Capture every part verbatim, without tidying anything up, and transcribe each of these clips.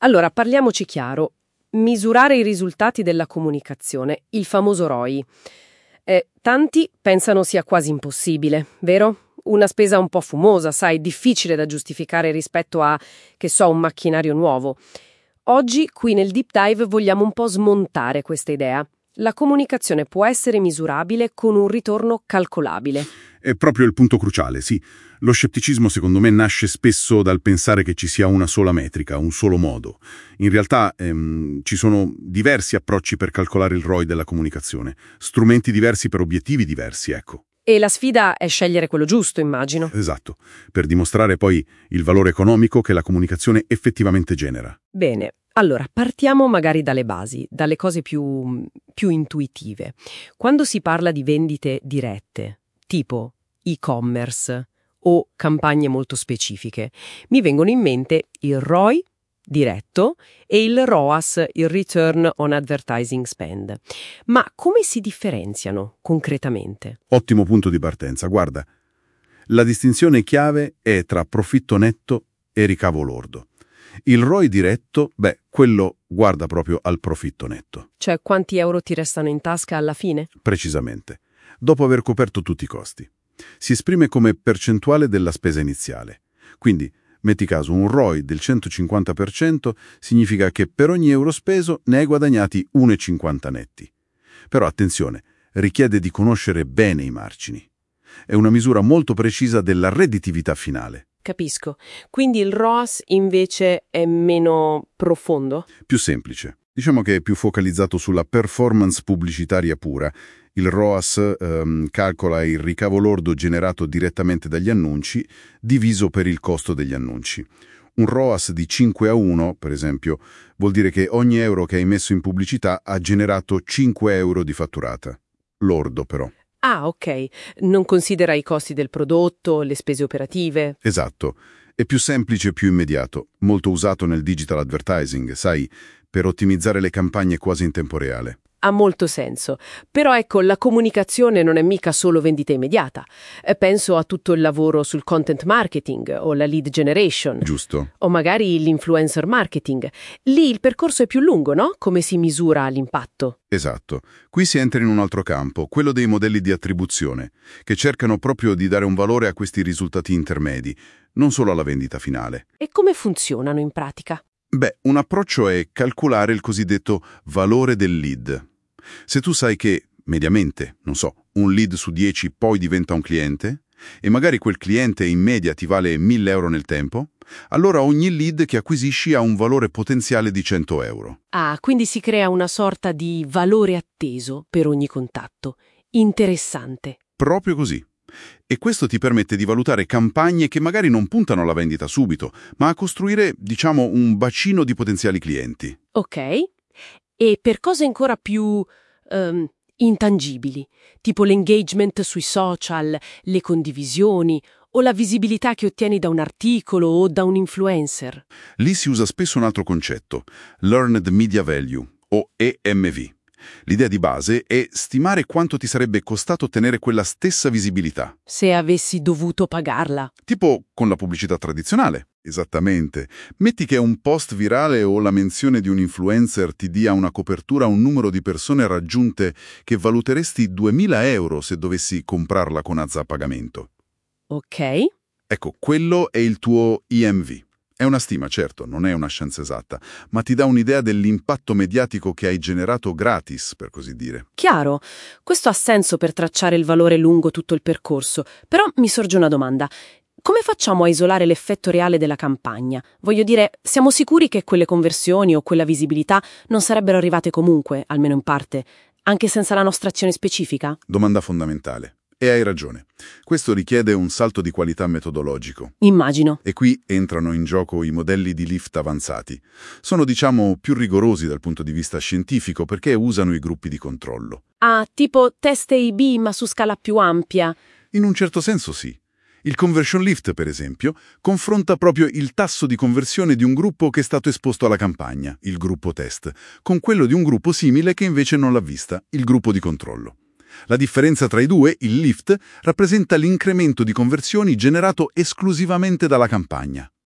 Allora, parliamoci chiaro. Misurare i risultati della comunicazione, il famoso R O I. Eh, tanti pensano sia quasi impossibile, vero? Una spesa un po' fumosa, sai, difficile da giustificare rispetto a, che so, un macchinario nuovo. Oggi, qui nel Deep Dive, vogliamo un po' smontare questa idea. La comunicazione può essere misurabile con un ritorno calcolabile. È proprio il punto cruciale, sì. Lo scetticismo, secondo me, nasce spesso dal pensare che ci sia una sola metrica, un solo modo. In realtà ehm, ci sono diversi approcci per calcolare il R O I della comunicazione, strumenti diversi per obiettivi diversi, ecco. E la sfida è scegliere quello giusto, immagino. Esatto, per dimostrare poi il valore economico che la comunicazione effettivamente genera. Bene, allora partiamo magari dalle basi, dalle cose più, più intuitive. Quando si parla di vendite dirette, tipo e-commerce o campagne molto specifiche, mi vengono in mente il R O I diretto e il R O A S, il Return on Advertising Spend. Ma come si differenziano concretamente? Ottimo punto di partenza. Guarda, la distinzione chiave è tra profitto netto e ricavo lordo. Il R O I diretto, beh, quello guarda proprio al profitto netto. Cioè quanti euro ti restano in tasca alla fine? Precisamente, dopo aver coperto tutti i costi. Si esprime come percentuale della spesa iniziale. Quindi, metti caso, un R O I del centocinquanta per cento significa che per ogni euro speso ne hai guadagnati uno virgola cinquanta netti. Però attenzione, richiede di conoscere bene i margini. È una misura molto precisa della redditività finale. Capisco. Quindi il R O A S invece è meno profondo? Più semplice. Diciamo che è più focalizzato sulla performance pubblicitaria pura. Il R O A S ehm, calcola il ricavo lordo generato direttamente dagli annunci diviso per il costo degli annunci. Un R O A S di cinque a uno, per esempio, vuol dire che ogni euro che hai messo in pubblicità ha generato cinque euro di fatturata. Lordo, però. Ah, ok. Non considera i costi del prodotto, le spese operative. Esatto. È più semplice e più immediato, molto usato nel digital advertising, sai, per ottimizzare le campagne quasi in tempo reale. Ha molto senso. Però ecco, la comunicazione non è mica solo vendita immediata. Eh, Penso a tutto il lavoro sul content marketing o la lead generation. Giusto. O magari l'influencer marketing. Lì il percorso è più lungo, no? Come si misura l'impatto? Esatto. Qui si entra in un altro campo, quello dei modelli di attribuzione, che cercano proprio di dare un valore a questi risultati intermedi, non solo alla vendita finale. E come funzionano in pratica? Beh, un approccio è calcolare il cosiddetto valore del lead. Se tu sai che, mediamente, non so, un lead su dieci poi diventa un cliente, e magari quel cliente in media ti vale mille euro nel tempo, allora ogni lead che acquisisci ha un valore potenziale di cento euro. Ah, quindi si crea una sorta di valore atteso per ogni contatto. Interessante. Proprio così. E questo ti permette di valutare campagne che magari non puntano alla vendita subito, ma a costruire, diciamo, un bacino di potenziali clienti. Ok. E per cose ancora più ehm, intangibili, tipo l'engagement sui social, le condivisioni o la visibilità che ottieni da un articolo o da un influencer. Lì si usa spesso un altro concetto, Learned Media Value, o E M V. L'idea di base è stimare quanto ti sarebbe costato ottenere quella stessa visibilità. Se avessi dovuto pagarla. Tipo con la pubblicità tradizionale. Esattamente. Metti che un post virale o la menzione di un influencer ti dia una copertura a un numero di persone raggiunte che valuteresti duemila euro se dovessi comprarla con azza a pagamento. Ok. Ecco, quello è il tuo E M V. È una stima, certo, non è una scienza esatta, ma ti dà un'idea dell'impatto mediatico che hai generato gratis, per così dire. Chiaro. Questo ha senso per tracciare il valore lungo tutto il percorso. Però mi sorge una domanda. Come facciamo a isolare l'effetto reale della campagna? Voglio dire, siamo sicuri che quelle conversioni o quella visibilità non sarebbero arrivate comunque, almeno in parte, anche senza la nostra azione specifica? Domanda fondamentale. E hai ragione. Questo richiede un salto di qualità metodologico. Immagino. E qui entrano in gioco i modelli di lift avanzati. Sono, diciamo, più rigorosi dal punto di vista scientifico perché usano i gruppi di controllo. Ah, tipo test A B ma su scala più ampia. In un certo senso sì. Il conversion lift, per esempio, confronta proprio il tasso di conversione di un gruppo che è stato esposto alla campagna, il gruppo test, con quello di un gruppo simile che invece non l'ha vista, il gruppo di controllo. La differenza tra i due, il lift, rappresenta l'incremento di conversioni generato esclusivamente dalla campagna.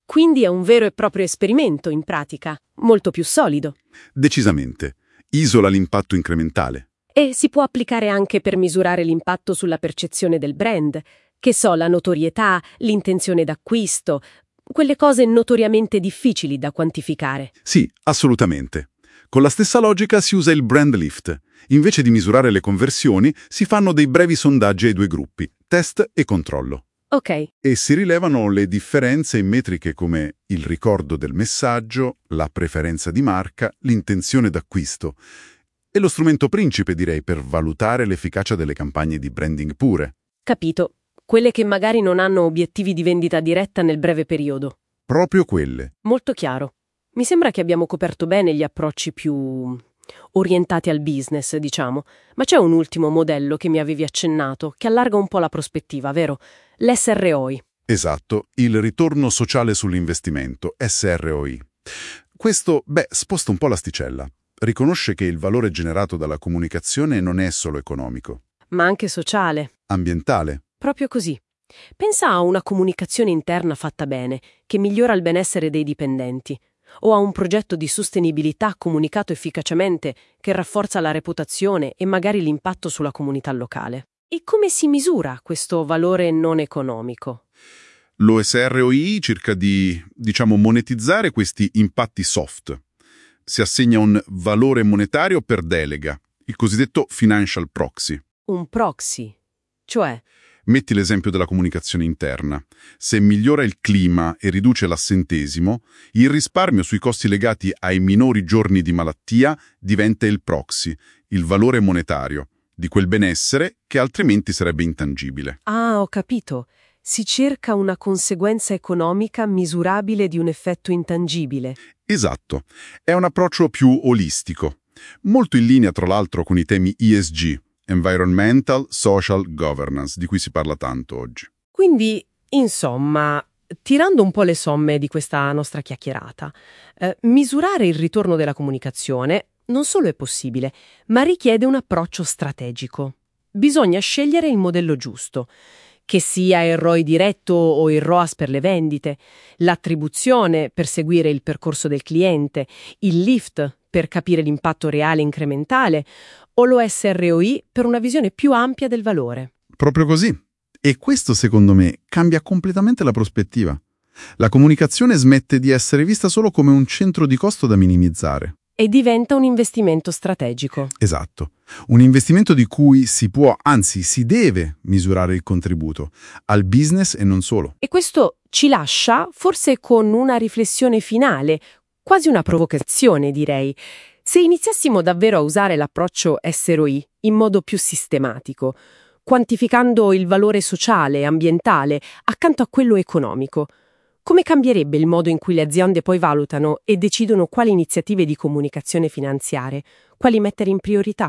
Quindi è un vero e proprio esperimento, in pratica, molto più solido. Decisamente. Isola l'impatto incrementale. E si può applicare anche per misurare l'impatto sulla percezione del brand, che so, la notorietà, l'intenzione d'acquisto, quelle cose notoriamente difficili da quantificare. Sì, assolutamente. Con la stessa logica si usa il brand lift. Invece di misurare le conversioni, si fanno dei brevi sondaggi ai due gruppi, test e controllo. Ok. E si rilevano le differenze in metriche come il ricordo del messaggio, la preferenza di marca, l'intenzione d'acquisto. È lo strumento principe, direi, per valutare l'efficacia delle campagne di branding pure. Capito. Quelle che magari non hanno obiettivi di vendita diretta nel breve periodo. Proprio quelle. Molto chiaro. Mi sembra che abbiamo coperto bene gli approcci più orientati al business, diciamo. Ma c'è un ultimo modello che mi avevi accennato, che allarga un po' la prospettiva, vero? L'S R O I. Esatto, il ritorno sociale sull'investimento, S R O I. Questo, beh, sposta un po' l'asticella. Riconosce che il valore generato dalla comunicazione non è solo economico. Ma anche sociale. Ambientale. Proprio così. Pensa a una comunicazione interna fatta bene, che migliora il benessere dei dipendenti, o a un progetto di sostenibilità comunicato efficacemente che rafforza la reputazione e magari l'impatto sulla comunità locale. E come si misura questo valore non economico? L'O S R O I cerca di, diciamo, monetizzare questi impatti soft. Si assegna un valore monetario per delega, il cosiddetto financial proxy. Un proxy, cioè? Metti l'esempio della comunicazione interna. Se migliora il clima e riduce l'assentesimo, il risparmio sui costi legati ai minori giorni di malattia diventa il proxy, il valore monetario, di quel benessere che altrimenti sarebbe intangibile. Ah, ho capito. Si cerca una conseguenza economica misurabile di un effetto intangibile. Esatto. È un approccio più olistico, molto in linea tra l'altro con i temi E S G, Environmental Social Governance, di cui si parla tanto oggi. Quindi, insomma, tirando un po' le somme di questa nostra chiacchierata, eh, misurare il ritorno della comunicazione non solo è possibile, ma richiede un approccio strategico. Bisogna scegliere il modello giusto, che sia il R O I diretto o il R O A S per le vendite, l'attribuzione per seguire il percorso del cliente, il lift per capire l'impatto reale incrementale o l'O S R O I per una visione più ampia del valore. Proprio così. E questo, secondo me, cambia completamente la prospettiva. La comunicazione smette di essere vista solo come un centro di costo da minimizzare. E diventa un investimento strategico. Esatto. Un investimento di cui si può, anzi si deve, misurare il contributo, al business e non solo. E questo ci lascia forse con una riflessione finale, quasi una provocazione, direi. Se iniziassimo davvero a usare l'approccio S R O I in modo più sistematico, quantificando il valore sociale e ambientale accanto a quello economico, come cambierebbe il modo in cui le aziende poi valutano e decidono quali iniziative di comunicazione finanziare, quali mettere in priorità?